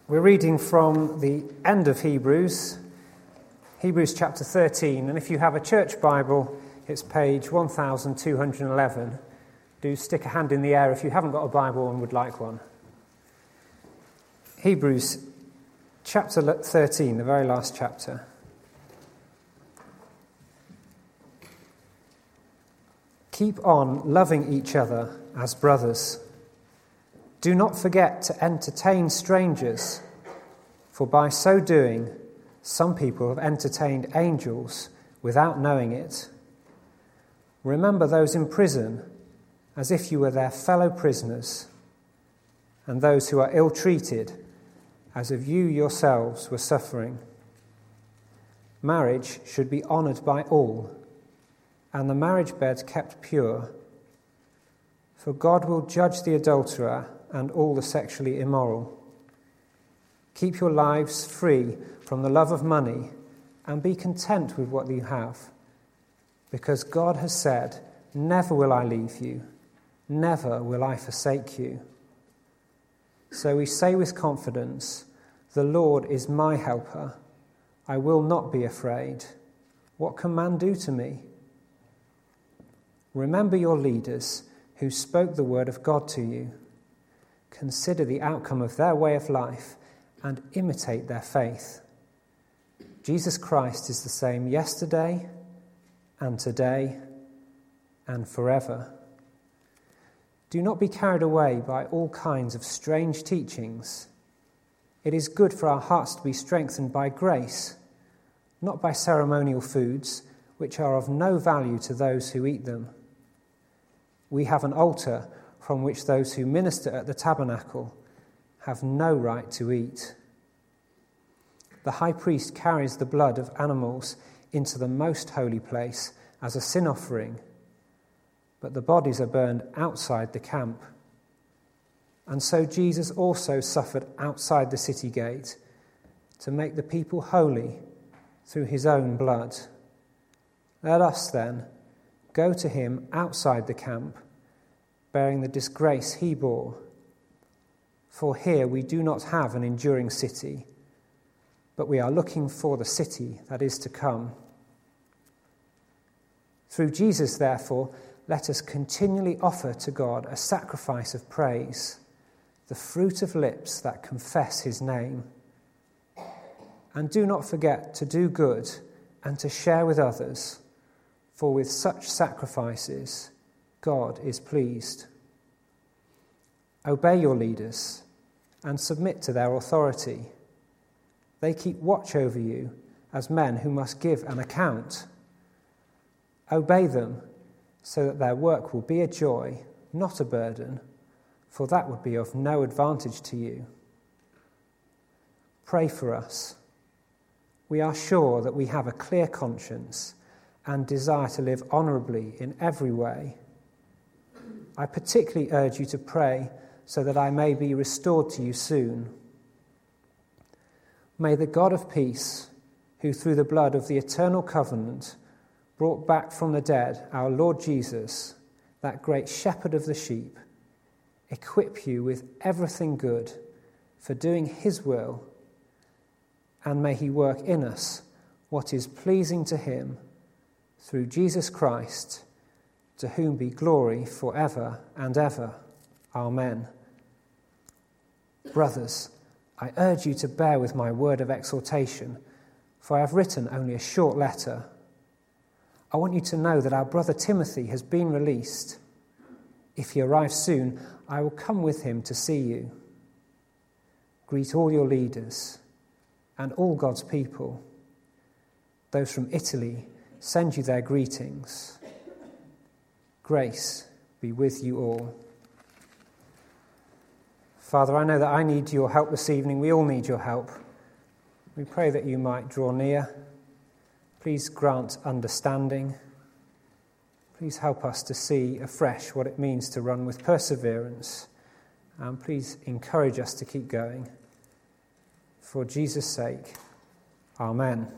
We're reading from the end of Hebrews chapter 13, and if you have a church Bible, it's page 1211. Do stick a hand in the air if you haven't got a Bible and would like one. Hebrews chapter 13, the very last chapter. Keep on loving each other as brothers. Do not forget to entertain strangers, for by so doing, some people have entertained angels without knowing it. Remember those in prison as if you were their fellow prisoners, and those who are ill-treated as if you yourselves were suffering. Marriage should be honoured by all, and the marriage bed kept pure. For God will judge the adulterer and all the sexually immoral. Keep your lives free from the love of money and be content with what you have, because God has said, "Never will I leave you, never will I forsake you." So we say with confidence, "The Lord is my helper. I will not be afraid. What can man do to me?" Remember your leaders who spoke the word of God to you. Consider the outcome of their way of life and imitate their faith. Jesus Christ is the same yesterday and today and forever. Do not be carried away by all kinds of strange teachings. It is good for our hearts to be strengthened by grace, not by ceremonial foods, which are of no value to those who eat them. We have an altar from which those who minister at the tabernacle have no right to eat. The high priest carries the blood of animals into the most holy place as a sin offering, but the bodies are burned outside the camp. And so Jesus also suffered outside the city gate to make the people holy through his own blood. Let us then go to him outside the camp, bearing the disgrace he bore. For here we do not have an enduring city, but we are looking for the city that is to come. Through Jesus, therefore, let us continually offer to God a sacrifice of praise, the fruit of lips that confess his name. And do not forget to do good and to share with others, for with such sacrifices God is pleased. Obey your leaders and submit to their authority. They keep watch over you as men who must give an account. Obey them so that their work will be a joy, not a burden, for that would be of no advantage to you. Pray for us. We are sure that we have a clear conscience and desire to live honourably in every way. I particularly urge you to pray so that I may be restored to you soon. May the God of peace, who through the blood of the eternal covenant brought back from the dead our Lord Jesus, that great shepherd of the sheep, equip you with everything good for doing his will, and may he work in us what is pleasing to him through Jesus Christ, to whom be glory forever and ever. Amen. Brothers, I urge you to bear with my word of exhortation, for I have written only a short letter. I want you to know that our brother Timothy has been released. If he arrives soon, I will come with him to see you. Greet all your leaders and all God's people. Those from Italy send you their greetings. Grace be with you all. Father, I know that I need your help this evening. We all need your help. We pray that you might draw near. Please grant understanding. Please help us to see afresh what it means to run with perseverance. And please encourage us to keep going. For Jesus' sake, amen.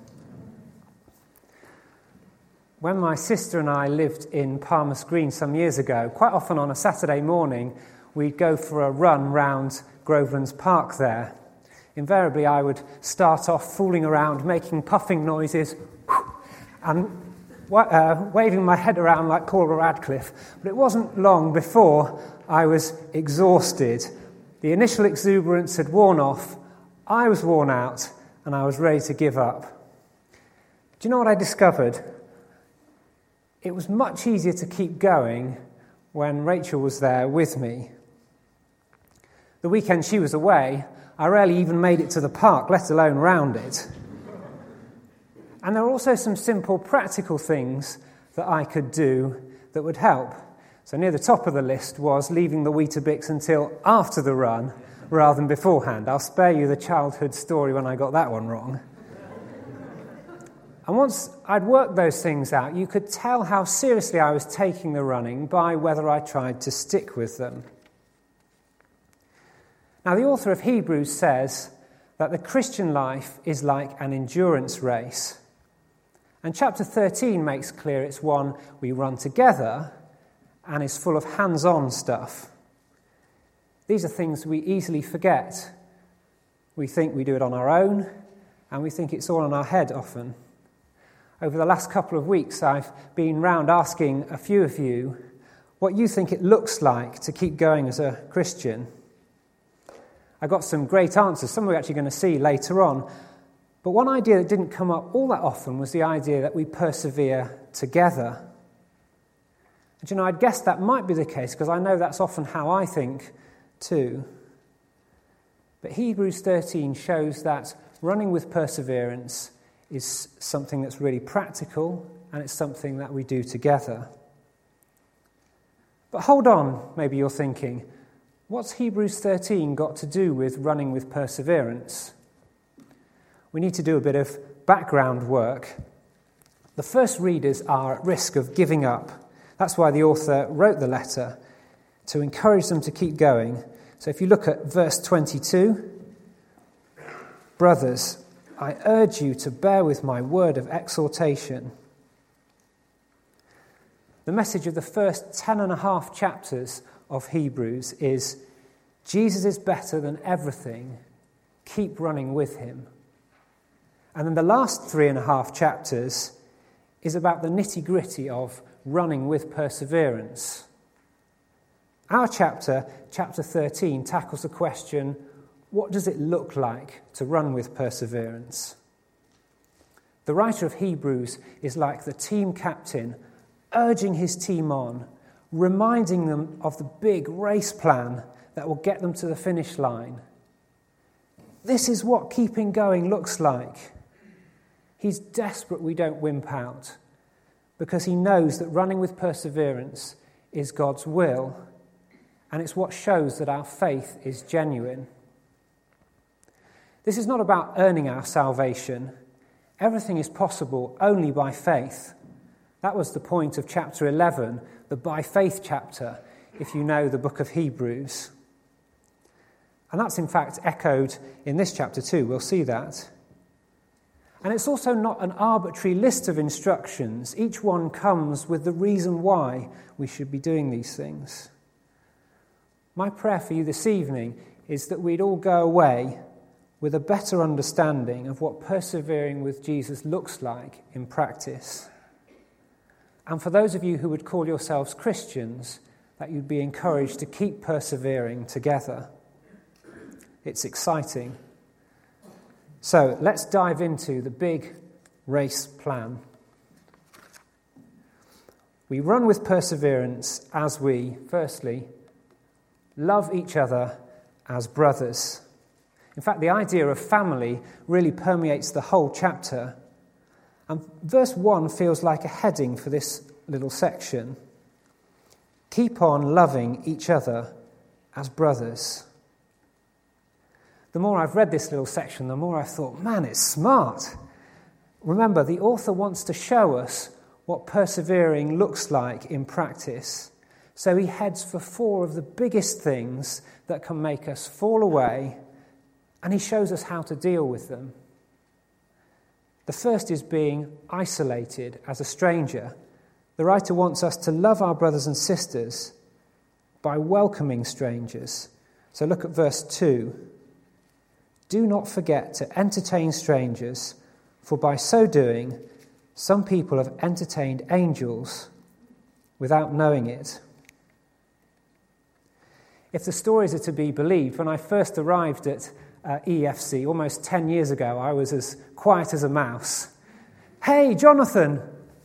When my sister and I lived in Palmers Green some years ago, quite often on a Saturday morning, we'd go for a run round Grovelands Park there. invariably I would start off fooling around, making puffing noises, and waving my head around like Paula Radcliffe. But it wasn't long before I was exhausted. The initial exuberance had worn off, I was worn out, and I was ready to give up. Do you know what I discovered? It was much easier to keep going when Rachel was there with me. The weekend she was away, I rarely even made it to the park, let alone round it. And there are also some simple practical things that I could do that would help. So near the top of the list was leaving the Weetabix until after the run rather than beforehand. I'll spare you the childhood story when I got that one wrong. And once I'd worked those things out, you could tell how seriously I was taking the running by whether I tried to stick with them. Now, the author of Hebrews says that the Christian life is like an endurance race. And chapter 13 makes clear it's one we run together and is full of hands-on stuff. These are things we easily forget. We think we do it on our own, and we think it's all in our head often. Over the last couple of weeks, I've been round asking a few of you what you think it looks like to keep going as a Christian. I got some great answers, some we're actually going to see later on. But one idea that didn't come up all that often was the idea that we persevere together. And you know, I'd guess that might be the case because I know that's often how I think too. But Hebrews 13 shows that running with perseverance is something that's really practical, and it's something that we do together. But hold on, maybe you're thinking, what's Hebrews 13 got to do with running with perseverance? We need to do a bit of background work. The first readers are at risk of giving up. That's why the author wrote the letter, to encourage them to keep going. So if you look at verse 22, brothers, I urge you to bear with my word of exhortation. The message of the first 10.5 chapters of Hebrews is, Jesus is better than everything. Keep running with him. And then the last 3.5 chapters is about the nitty-gritty of running with perseverance. Our chapter 13, tackles the question, what does it look like to run with perseverance? The writer of Hebrews is like the team captain, urging his team on, reminding them of the big race plan that will get them to the finish line. This is what keeping going looks like. He's desperate we don't wimp out, because he knows that running with perseverance is God's will, and it's what shows that our faith is genuine. This is not about earning our salvation. Everything is possible only by faith. That was the point of chapter 11, the by faith chapter, if you know the book of Hebrews. And that's in fact echoed in this chapter too. We'll see that. And it's also not an arbitrary list of instructions. Each one comes with the reason why we should be doing these things. My prayer for you this evening is that we'd all go away with a better understanding of what persevering with Jesus looks like in practice. And for those of you who would call yourselves Christians, that you'd be encouraged to keep persevering together. It's exciting. So let's dive into the big race plan. We run with perseverance as we, firstly, love each other as brothers. In fact, the idea of family really permeates the whole chapter. And verse 1 feels like a heading for this little section. Keep on loving each other as brothers. The more I've read this little section, the more I've thought, man, it's smart. Remember, the author wants to show us what persevering looks like in practice. So he heads for 4 of the biggest things that can make us fall away, and he shows us how to deal with them. The first is being isolated as a stranger. The writer wants us to love our brothers and sisters by welcoming strangers. So look at verse 2. Do not forget to entertain strangers, for by so doing, some people have entertained angels without knowing it. If the stories are to be believed, when I first arrived at EFC almost 10 years ago, I was as quiet as a mouse. Hey, Jonathan!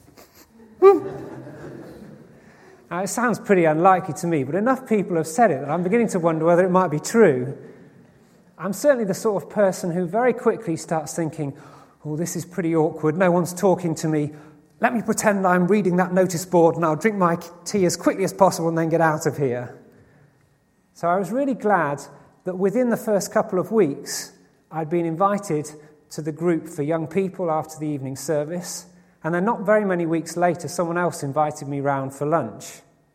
Now, it sounds pretty unlikely to me, but enough people have said it that I'm beginning to wonder whether it might be true. I'm certainly the sort of person who very quickly starts thinking, oh, this is pretty awkward, no one's talking to me. Let me pretend I'm reading that notice board and I'll drink my tea as quickly as possible and then get out of here. So I was really glad that within the first couple of weeks, I'd been invited to the group for young people after the evening service, and then not very many weeks later, someone else invited me round for lunch.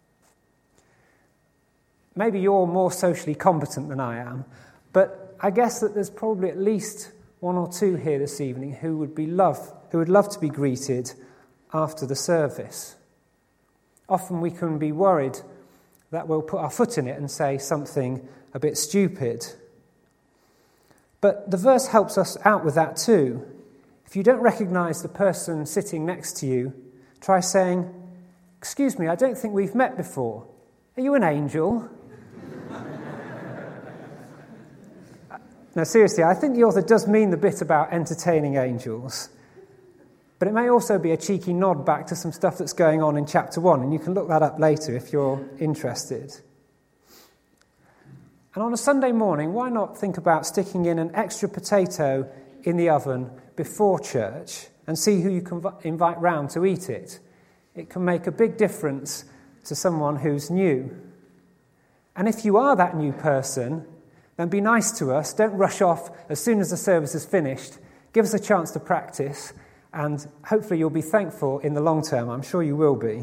Maybe you're more socially competent than I am, but I guess that there's probably at least one or two here this evening who would love to be greeted after the service. Often we can be worried that we'll put our foot in it and say something a bit stupid. But the verse helps us out with that too. If you don't recognise the person sitting next to you, try saying, "Excuse me, I don't think we've met before. Are you an angel?" Now, seriously, I think the author does mean the bit about entertaining angels. But it may also be a cheeky nod back to some stuff that's going on in chapter 1, and you can look that up later if you're interested. And on a Sunday morning, why not think about sticking in an extra potato in the oven before church and see who you can invite round to eat it? It can make a big difference to someone who's new. And if you are that new person, then be nice to us. Don't rush off as soon as the service is finished. Give us a chance to practice, and hopefully you'll be thankful in the long term. I'm sure you will be.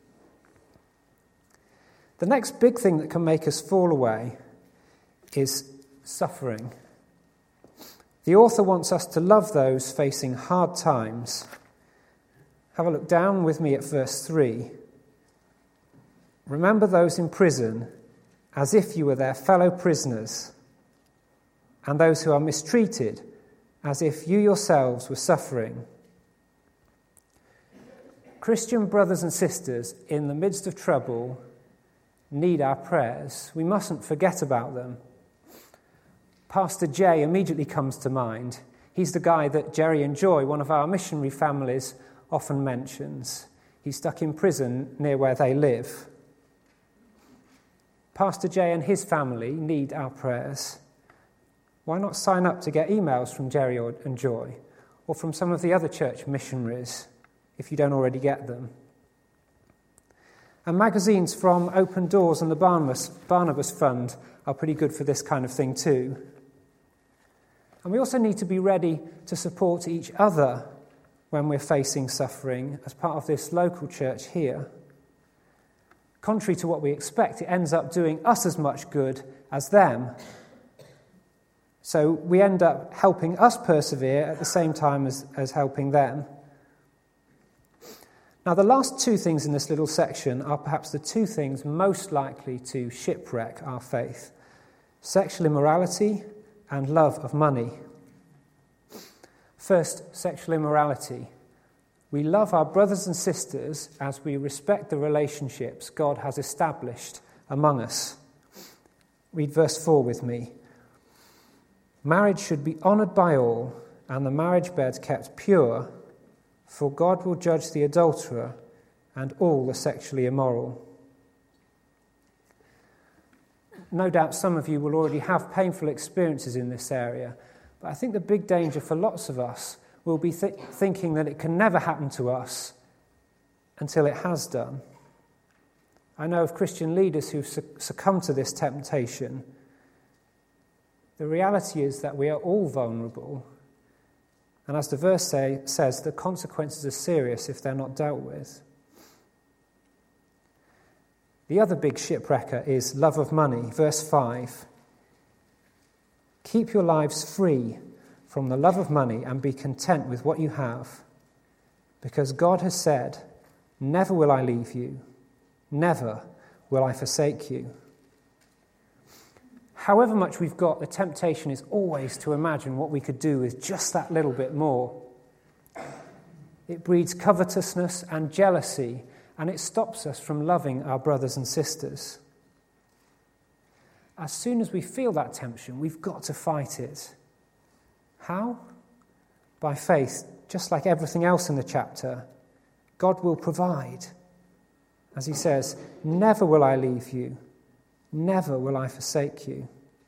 The next big thing that can make us fall away is suffering. The author wants us to love those facing hard times. Have a look down with me at verse 3. Remember those in prison as if you were their fellow prisoners, and those who are mistreated as if you yourselves were suffering. Christian brothers and sisters in the midst of trouble need our prayers. We mustn't forget about them. Pastor Jay immediately comes to mind. He's the guy that Jerry and Joy, one of our missionary families, often mentions. He's stuck in prison near where they live. Pastor Jay and his family need our prayers. Why not sign up to get emails from Jerry and Joy, or from some of the other church missionaries, if you don't already get them? And magazines from Open Doors and the Barnabas Fund are pretty good for this kind of thing too. And we also need to be ready to support each other when we're facing suffering as part of this local church here. Contrary to what we expect, it ends up doing us as much good as them. So we end up helping us persevere at the same time as helping them. Now, the last two things in this little section are perhaps the two things most likely to shipwreck our faith: sexual immorality and love of money. First, sexual immorality. We love our brothers and sisters as we respect the relationships God has established among us. Read verse 4 with me. Marriage should be honoured by all, and the marriage bed kept pure, for God will judge the adulterer and all the sexually immoral. No doubt some of you will already have painful experiences in this area, but I think the big danger for lots of us will be thinking that it can never happen to us until it has done. I know of Christian leaders who've succumbed to this temptation. The reality is that we are all vulnerable, and as the verse says, the consequences are serious if they're not dealt with. The other big shipwrecker is love of money. Verse 5. Keep your lives free from the love of money and be content with what you have, because God has said, never will I leave you, never will I forsake you. however much we've got, the temptation is always to imagine what we could do with just that little bit more. It breeds covetousness and jealousy, and it stops us from loving our brothers and sisters. As soon as we feel that temptation, we've got to fight it. How? By faith, just like everything else in the chapter. God will provide. As he says, never will I leave you, never will I forsake you.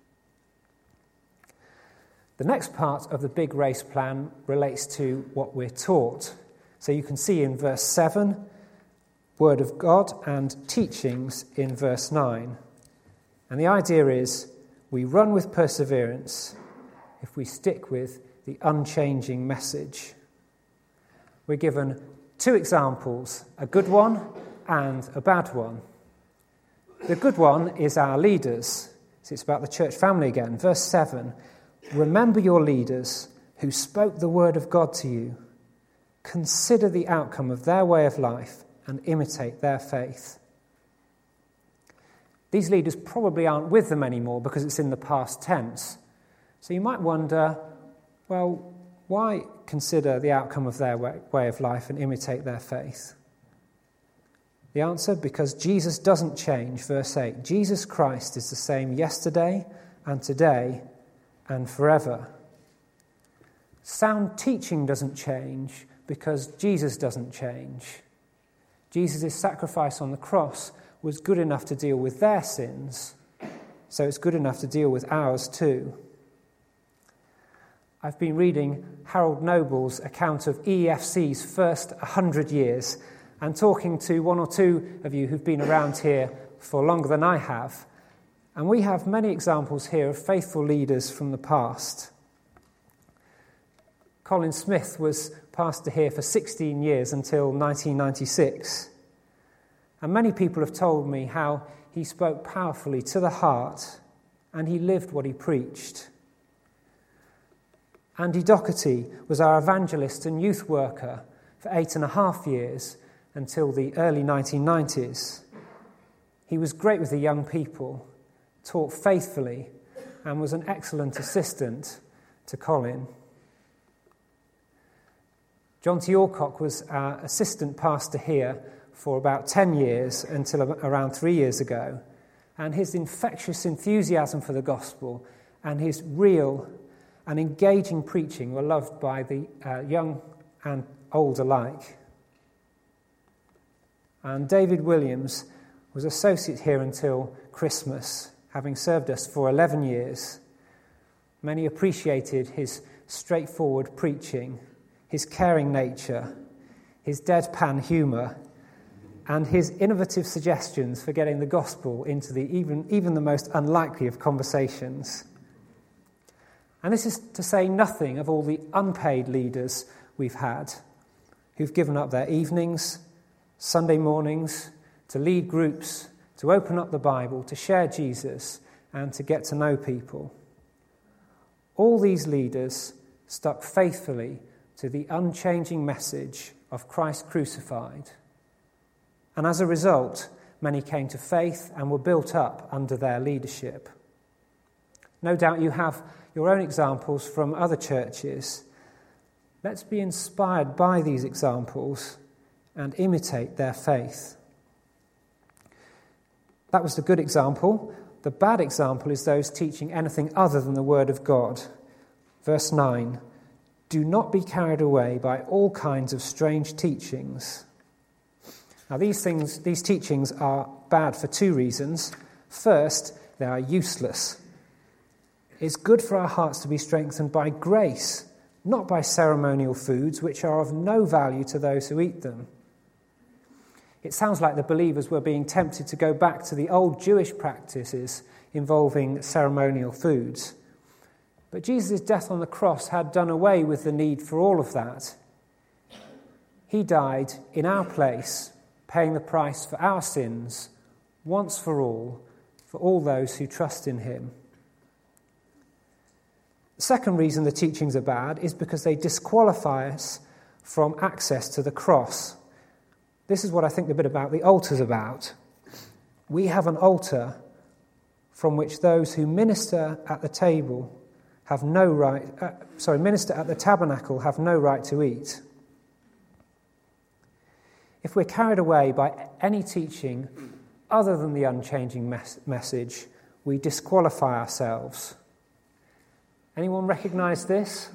The next part of the big race plan relates to what we're taught. So you can see in verse 7, Word of God and teachings in verse 9. And the idea is we run with perseverance if we stick with the unchanging message. We're given two examples, a good one and a bad one. The good one is our leaders. So it's about the church family again. Verse 7, remember your leaders who spoke the word of God to you. Consider the outcome of their way of life and imitate their faith. These leaders probably aren't with them anymore because it's in the past tense. So you might wonder, well, why consider the outcome of their way of life and imitate their faith? The answer, because Jesus doesn't change. Verse 8, Jesus Christ is the same yesterday and today and forever. Sound teaching doesn't change because Jesus doesn't change. Jesus' sacrifice on the cross was good enough to deal with their sins, so it's good enough to deal with ours too. I've been reading Harold Noble's account of EFC's first 100 years and talking to one or two of you who've been around here for longer than I have. And we have many examples here of faithful leaders from the past. Colin Smith was pastor here for 16 years until 1996. And many people have told me how he spoke powerfully to the heart and he lived what he preached. Andy Doherty was our evangelist and youth worker for 8.5 years until the early 1990s. He was great with the young people, taught faithfully, and was an excellent assistant to Colin. John T. Alcock was our assistant pastor here for about 10 years until around 3 years ago, and his infectious enthusiasm for the gospel and his real and engaging preaching were loved by the young and old alike. And David Williams was associate here until Christmas, having served us for 11 years. Many appreciated his straightforward preaching, his caring nature, his deadpan humour, and his innovative suggestions for getting the gospel into the even the most unlikely of conversations. And this is to say nothing of all the unpaid leaders we've had, who've given up their evenings, Sunday mornings, to lead groups, to open up the Bible, to share Jesus, and to get to know people. All these leaders stuck faithfully to the unchanging message of Christ crucified. And as a result, many came to faith and were built up under their leadership. No doubt you have your own examples from other churches. Let's be inspired by these examples and imitate their faith. That was the good example. The bad example is those teaching anything other than the Word of God. Verse 9, do not be carried away by all kinds of strange teachings. Now these teachings are bad for two reasons. First, they are useless. It's good for our hearts to be strengthened by grace, not by ceremonial foods which are of no value to those who eat them. It sounds like the believers were being tempted to go back to the old Jewish practices involving ceremonial foods. But Jesus' death on the cross had done away with the need for all of that. He died in our place, paying the price for our sins, once for all those who trust in him. The second reason the teachings are bad is because they disqualify us from access to the cross. This is what I think the bit about the altar is about. We have an altar from which those who minister at the tabernacle have no right to eat. If we're carried away by any teaching other than the unchanging message, we disqualify ourselves. Anyone recognise this?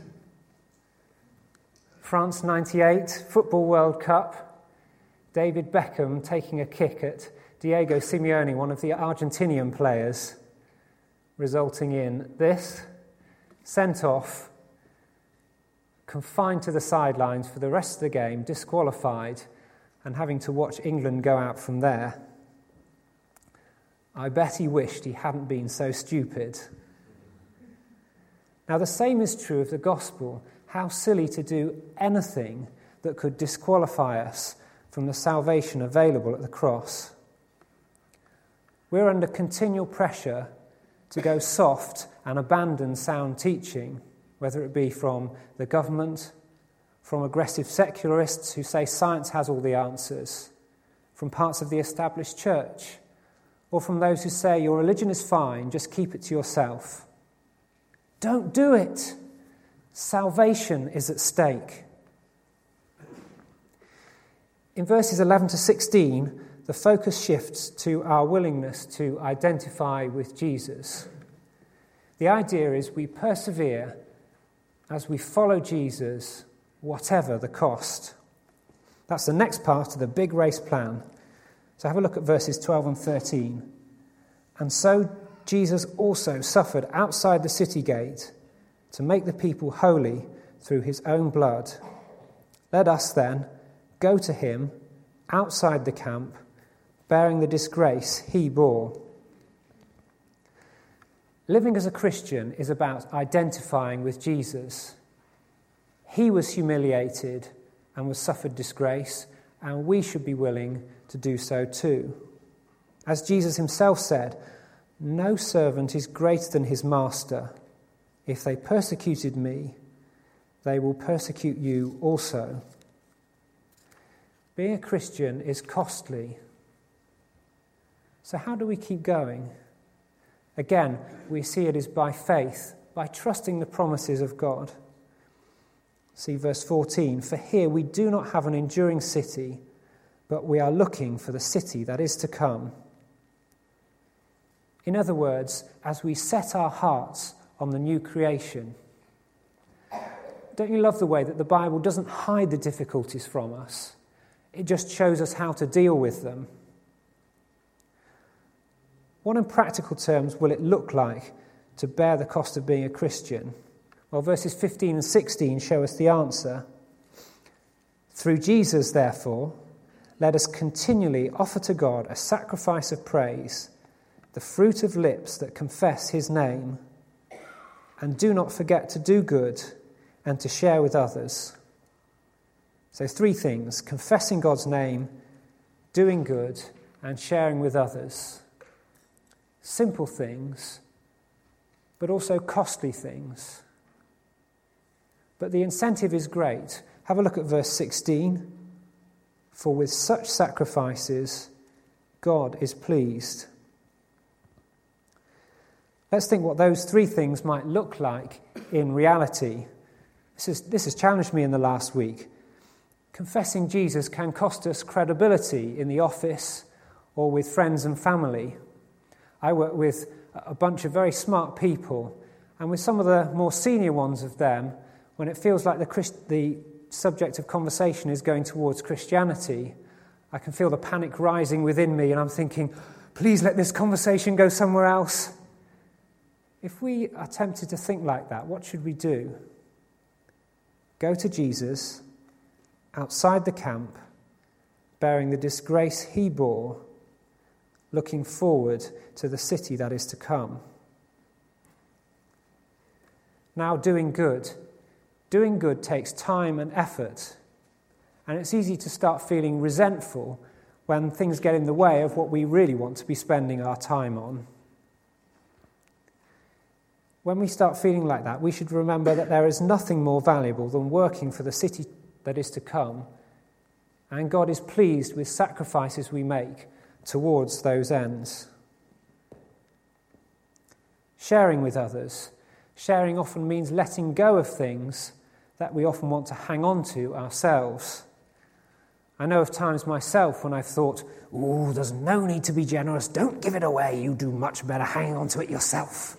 France 98, Football World Cup, David Beckham taking a kick at Diego Simeone, one of the Argentinian players, resulting in this: sent off, confined to the sidelines for the rest of the game, disqualified, and having to watch England go out from there. I bet he wished he hadn't been so stupid. Now, the same is true of the gospel. How silly to do anything that could disqualify us from the salvation available at the cross. We're under continual pressure to go soft and abandon sound teaching, whether it be from the government, from aggressive secularists who say science has all the answers, from parts of the established church, or from those who say your religion is fine, just keep it to yourself. Don't do it. Salvation is at stake. In verses 11 to 16, the focus shifts to our willingness to identify with Jesus. The idea is we persevere as we follow Jesus, whatever the cost. That's the next part of the big race plan. So have a look at verses 12 and 13. And so Jesus also suffered outside the city gate to make the people holy through his own blood. Let us then go to him outside the camp, bearing the disgrace he bore. Living as a Christian is about identifying with Jesus. He was humiliated and was suffered disgrace, and we should be willing to do so too. As Jesus himself said, "No servant is greater than his master. If they persecuted me, they will persecute you also." Being a Christian is costly. So how do we keep going? Again, we see it is by faith, by trusting the promises of God. See verse 14, "For here we do not have an enduring city, but we are looking for the city that is to come." In other words, as we set our hearts on the new creation. Don't you love the way that the Bible doesn't hide the difficulties from us? It just shows us how to deal with them. What in practical terms will it look like to bear the cost of being a Christian? Well, verses 15 and 16 show us the answer. "Through Jesus, therefore, let us continually offer to God a sacrifice of praise, the fruit of lips that confess his name, and do not forget to do good and to share with others." So 3 things: confessing God's name, doing good, and sharing with others. Simple things, but also costly things. But the incentive is great. Have a look at verse 16. "For with such sacrifices, God is pleased." Let's think what those 3 things might look like in reality. This has challenged me in the last week. Confessing Jesus can cost us credibility in the office or with friends and family. I work with a bunch of very smart people, and with some of the more senior ones of them, when it feels like the subject of conversation is going towards Christianity, I can feel the panic rising within me, and I'm thinking, please let this conversation go somewhere else. If we are tempted to think like that, what should we do? Go to Jesus, outside the camp, bearing the disgrace he bore, looking forward to the city that is to come. Now, doing good. Doing good takes time and effort, and it's easy to start feeling resentful when things get in the way of what we really want to be spending our time on. When we start feeling like that, we should remember that there is nothing more valuable than working for the city that is to come, and God is pleased with sacrifices we make towards those ends. sharing with others. Sharing often means letting go of things that we often want to hang on to ourselves. I know of times myself when I've thought, "Ooh, there's no need to be generous, don't give it away, you do much better hanging on to it yourself."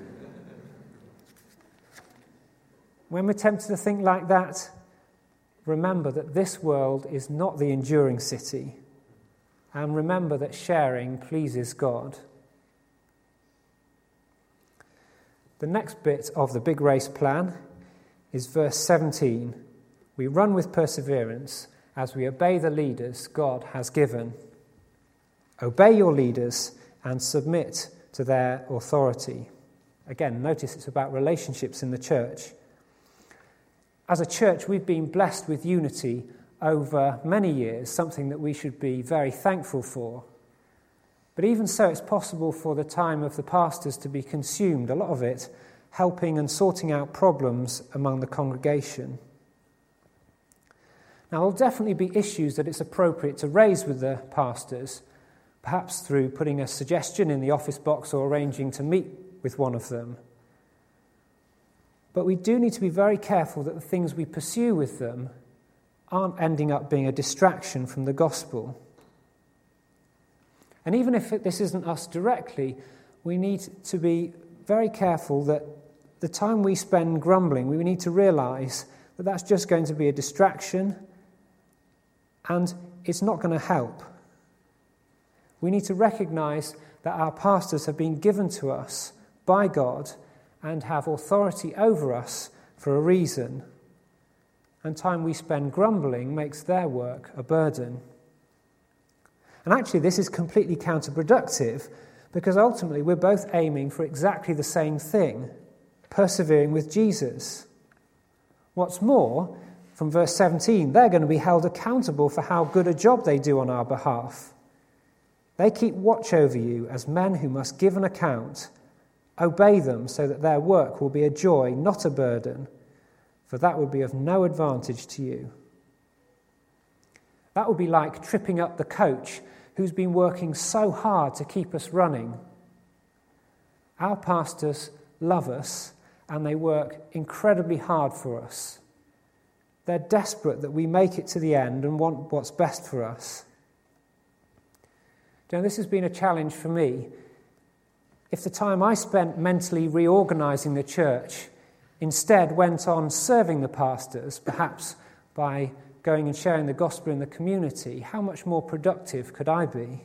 When we're tempted to think like that, remember that this world is not the enduring city, and remember that sharing pleases God. The next bit of the big race plan is verse 17. We run with perseverance as we obey the leaders God has given. Obey your leaders and submit to their authority. Again, notice it's about relationships in the church. As a church, we've been blessed with unity over many years, something that we should be very thankful for. But even so, it's possible for the time of the pastors to be consumed, a lot of it helping and sorting out problems among the congregation. Now, there'll definitely be issues that it's appropriate to raise with the pastors, perhaps through putting a suggestion in the office box or arranging to meet with one of them. But we do need to be very careful that the things we pursue with them aren't ending up being a distraction from the gospel. And even if this isn't us directly, we need to be very careful that the time we spend grumbling, we need to realise that that's just going to be a distraction and it's not going to help. We need to recognise that our pastors have been given to us by God and have authority over us for a reason. And time we spend grumbling makes their work a burden. And actually, this is completely counterproductive because ultimately we're both aiming for exactly the same thing, persevering with Jesus. What's more, from verse 17, they're going to be held accountable for how good a job they do on our behalf. They keep watch over you as men who must give an account. Obey them so that their work will be a joy, not a burden, for that would be of no advantage to you. That would be like tripping up the coach who's been working so hard to keep us running. Our pastors love us and they work incredibly hard for us. They're desperate that we make it to the end and want what's best for us. You know, this has been a challenge for me. If the time I spent mentally reorganising the church instead went on serving the pastors, perhaps by going and sharing the gospel in the community, how much more productive could I be?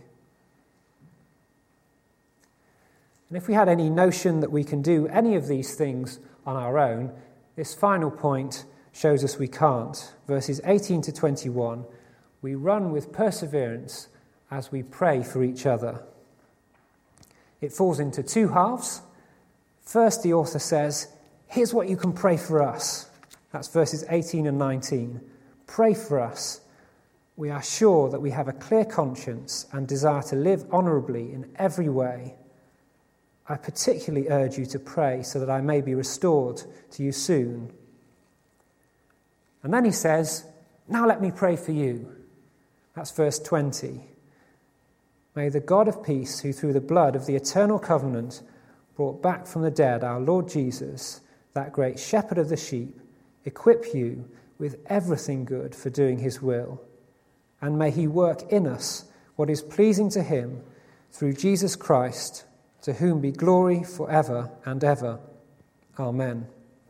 And if we had any notion that we can do any of these things on our own, this final point shows us we can't. Verses 18 to 21, we run with perseverance as we pray for each other. It falls into two halves. First, the author says, here's what you can pray for us. That's verses 18 and 19. Pray for us. We are sure that we have a clear conscience and desire to live honourably in every way. I particularly urge you to pray so that I may be restored to you soon. And then he says, now let me pray for you. That's verse 20. May the God of peace, who through the blood of the eternal covenant brought back from the dead our Lord Jesus, that great shepherd of the sheep, equip you with everything good for doing his will. And may he work in us what is pleasing to him through Jesus Christ, to whom be glory forever and ever. Amen.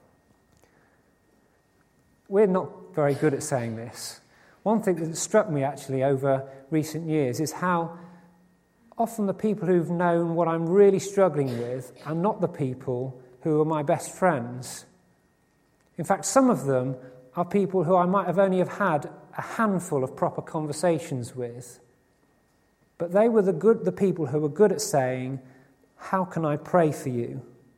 We're not very good at saying this. One thing that struck me actually over recent years is how often the people who've known what I'm really struggling with are not the people who are my best friends. In fact, some of them are people who I might have only have had a handful of proper conversations with. But they were the people who were good at saying, how can I pray for you?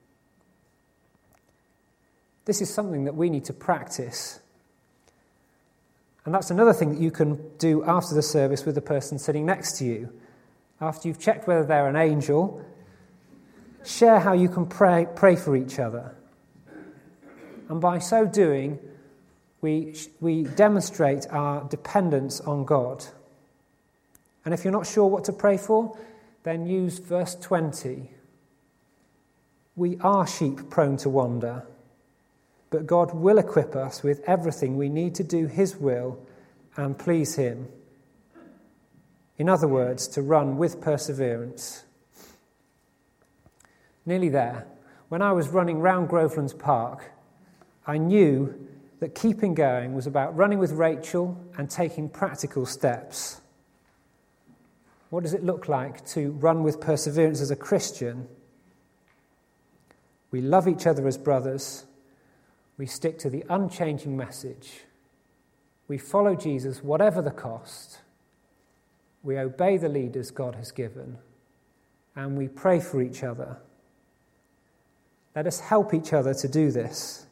This is something that we need to practice. And that's another thing that you can do after the service with the person sitting next to you. After you've checked whether they're an angel, share how you can pray for each other. And by so doing, we demonstrate our dependence on God. And if you're not sure what to pray for, then use verse 20. We are sheep prone to wander, but God will equip us with everything we need to do his will and please him. In other words, to run with perseverance. Nearly there. When I was running round Grovelands Park, I knew that keeping going was about running with Rachel and taking practical steps. What does it look like to run with perseverance as a Christian? We love each other as brothers. We stick to the unchanging message. We follow Jesus whatever the cost. We obey the leaders God has given. And we pray for each other. Let us help each other to do this.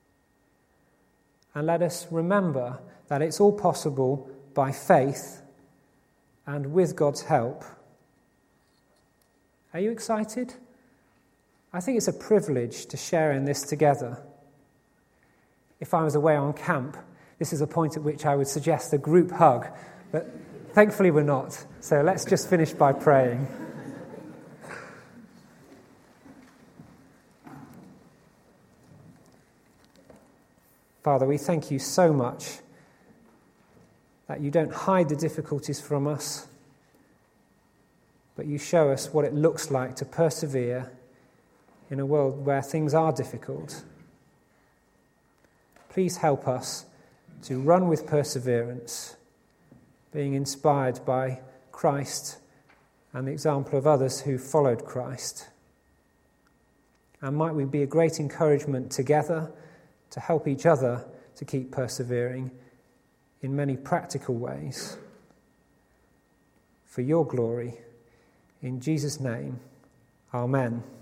And let us remember that it's all possible by faith and with God's help. Are you excited? I think it's a privilege to share in this together. If I was away on camp, this is a point at which I would suggest a group hug, but thankfully we're not. So let's just finish by praying. Father, we thank you so much that you don't hide the difficulties from us, but you show us what it looks like to persevere in a world where things are difficult. Please help us to run with perseverance, being inspired by Christ and the example of others who followed Christ. And might we be a great encouragement together to help each other to keep persevering in many practical ways. For your glory, in Jesus' name, amen.